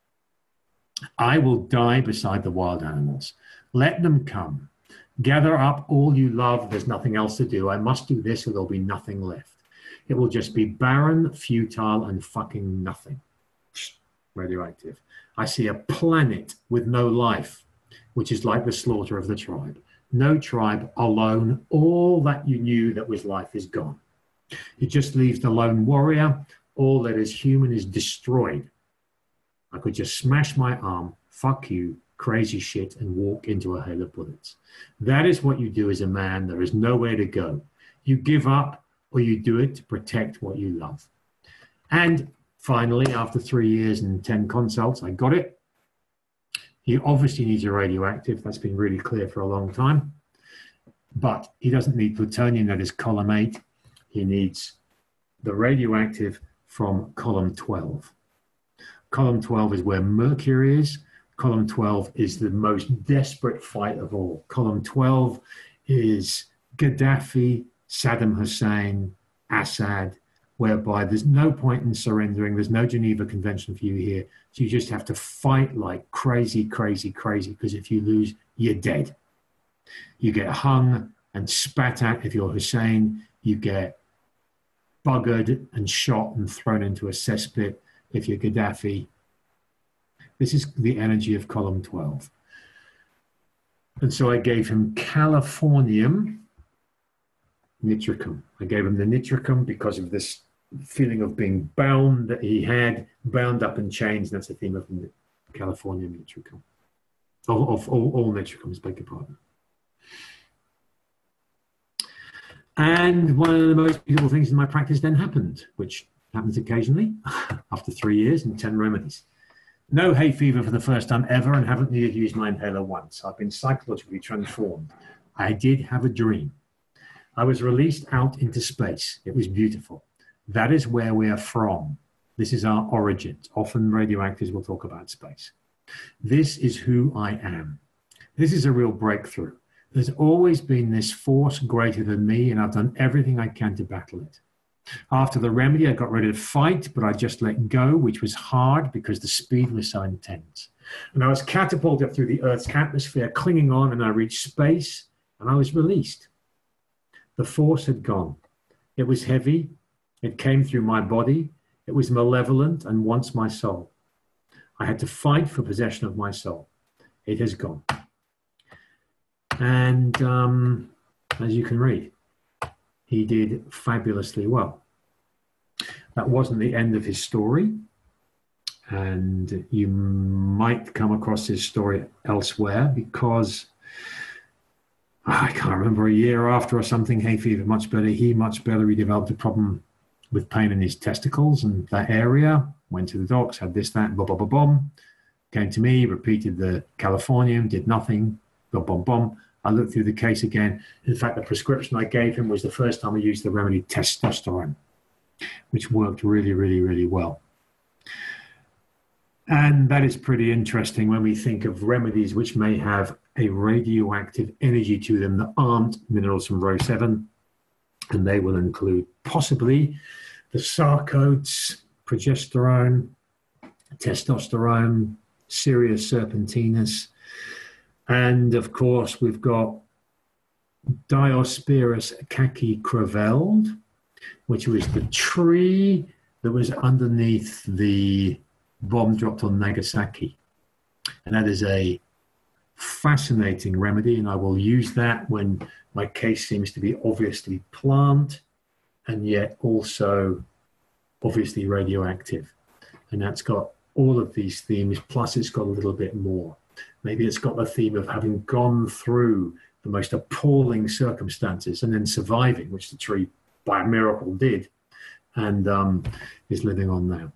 I will die beside the wild animals. Let them come. Gather up all you love. There's nothing else to do. I must do this or there'll be nothing left. It will just be barren, futile, and fucking nothing. Radioactive. I see a planet with no life, which is like the slaughter of the tribe. No tribe, alone. All that you knew that was life is gone. It just leaves the lone warrior. All that is human is destroyed. I could just smash my arm, fuck you, crazy shit, and walk into a hail of bullets. That is what you do as a man. There is nowhere to go. You give up or you do it to protect what you love. And finally, after three years and ten consults, I got it. He obviously needs a radioactive. That's been really clear for a long time. But he doesn't need plutonium, that is column eight. He needs the radioactive from column twelve. Column twelve is where Mercury is. Column twelve is the most desperate fight of all. Column twelve is Gaddafi, Saddam Hussein, Assad, whereby there's no point in surrendering. There's no Geneva Convention for you here. So you just have to fight like crazy, crazy, crazy, because if you lose, you're dead. You get hung and spat at if you're Hussein. You get buggered and shot and thrown into a cesspit if you're Gaddafi. This is the energy of column twelve. And so I gave him Californium nitricum. I gave him the nitricum because of this feeling of being bound that he had, bound up in chains. That's the theme of the Californium nitricum. Of, of all, all nitricums, beg your pardon. And one of the most beautiful things in my practice then happened, which happens occasionally after three years and ten remedies. No hay fever for the first time ever, and haven't needed to use my inhaler once. I've been psychologically transformed. I did have a dream. I was released out into space. It was beautiful. That is where we are from. This is our origins. Often radioactives will talk about space. This is who I am. This is a real breakthrough. There's always been this force greater than me, and I've done everything I can to battle it. After the remedy, I got ready to fight, but I just let go, which was hard because the speed was so intense. And I was catapulted through the Earth's atmosphere, clinging on, and I reached space, and I was released. The force had gone. It was heavy. It came through my body. It was malevolent and wants my soul. I had to fight for possession of my soul. it has gone. And um, as you can read, he did fabulously well. That wasn't the end of his story. And you might come across his story elsewhere because I can't remember, a year after or something, hay fever much better. He much better. He developed a problem with pain in his testicles and that area. Went to the docs, had this, that, blah, blah, blah, bomb. Came to me, repeated the Californium, did nothing, blah, blah, blah. I looked through the case again. In fact, the prescription I gave him was the first time I used the remedy testosterone, which worked really, really, really well. And that is pretty interesting when we think of remedies which may have a radioactive energy to them that aren't minerals from row seven. And they will include possibly the sarcodes, progesterone, testosterone, Sirius serpentinus. And of course, we've got Diospyros kaki-creveld, which was the tree that was underneath the bomb dropped on Nagasaki. And that is a fascinating remedy, and I will use that when my case seems to be obviously plant and yet also obviously radioactive. And that's got all of these themes, plus it's got a little bit more. Maybe it's got the theme of having gone through the most appalling circumstances and then surviving, which the tree by a miracle did, and um, is living on now.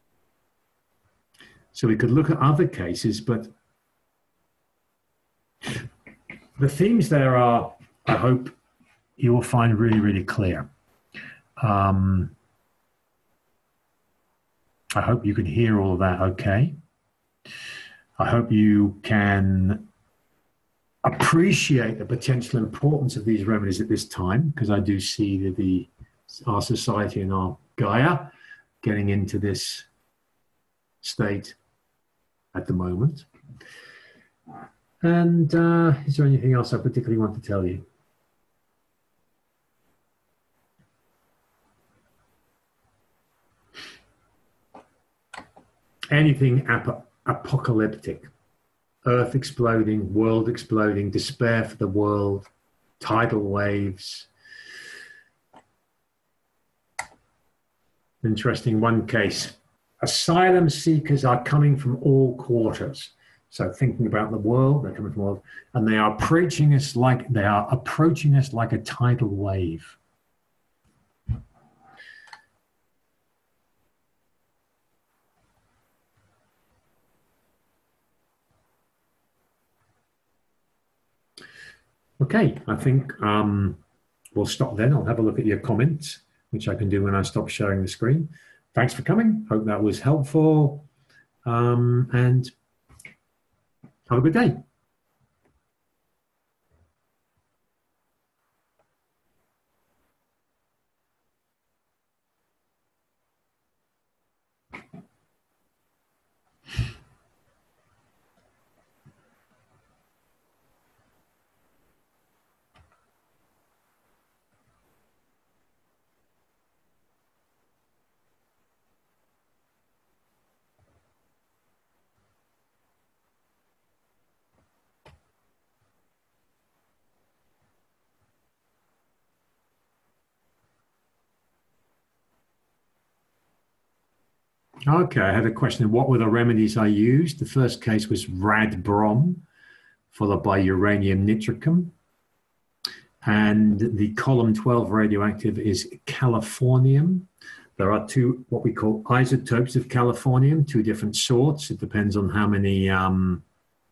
So we could look at other cases, but the themes there are, I hope you will find really, really clear. Um, I hope you can hear all of that okay. I hope you can appreciate the potential importance of these remedies at this time, because I do see that the, our society and our Gaia getting into this state at the moment. And uh, is there anything else I particularly want to tell you? Anything ap apocalyptic, earth exploding, world exploding, despair for the world, tidal waves. Interesting one case. Asylum seekers are coming from all quarters. So thinking about the world, they're coming from all, and they are approaching us like they are approaching us like a tidal wave. Okay, I think um, we'll stop then. I'll have a look at your comments, which I can do when I stop sharing the screen. Thanks for coming. Hope that was helpful. Um, and have a good day. Okay, I had a question. What were the remedies I used? The first case was Radbrom, followed by uranium nitricum. And the column twelve radioactive is californium. There are two, what we call isotopes of californium, two different sorts. It depends on how many um,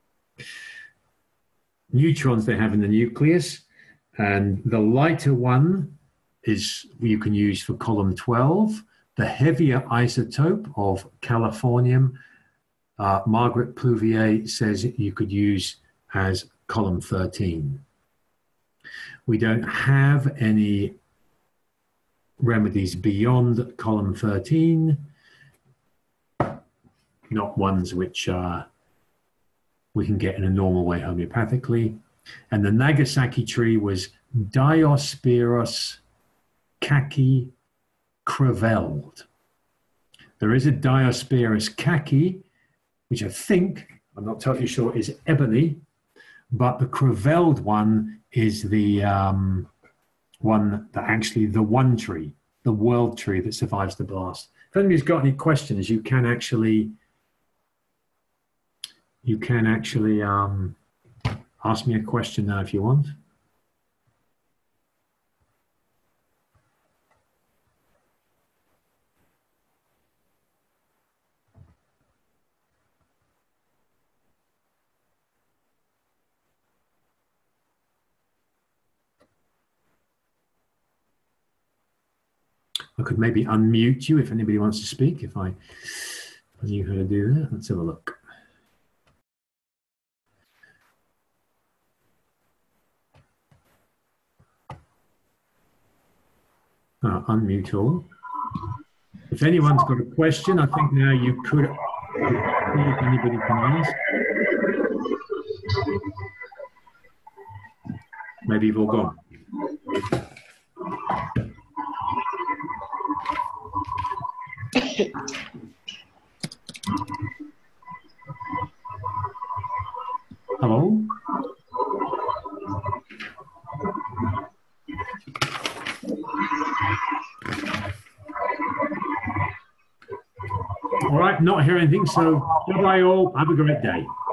neutrons they have in the nucleus. And the lighter one is you can use for column twelve. The heavier isotope of californium, uh, Margaret Pluvier says you could use as column thirteen. We don't have any remedies beyond column thirteen, not ones which uh, we can get in a normal way homeopathically. And the Nagasaki tree was Diospyros kaki-creveld. There is a Diospyros kaki, which I think, I'm not totally sure, is ebony, but the Creveld one is the um, one that actually, the one tree, the world tree that survives the blast. If anybody's got any questions, you can actually, you can actually um, ask me a question now if you want. I could maybe unmute you if anybody wants to speak, if I knew how to do that. Let's have a look. Uh, unmute all. If anyone's got a question, I think now you could, if anybody can ask. Maybe you've all gone. Hello? All right, not hearing anything, so bye-bye all. Have a great day.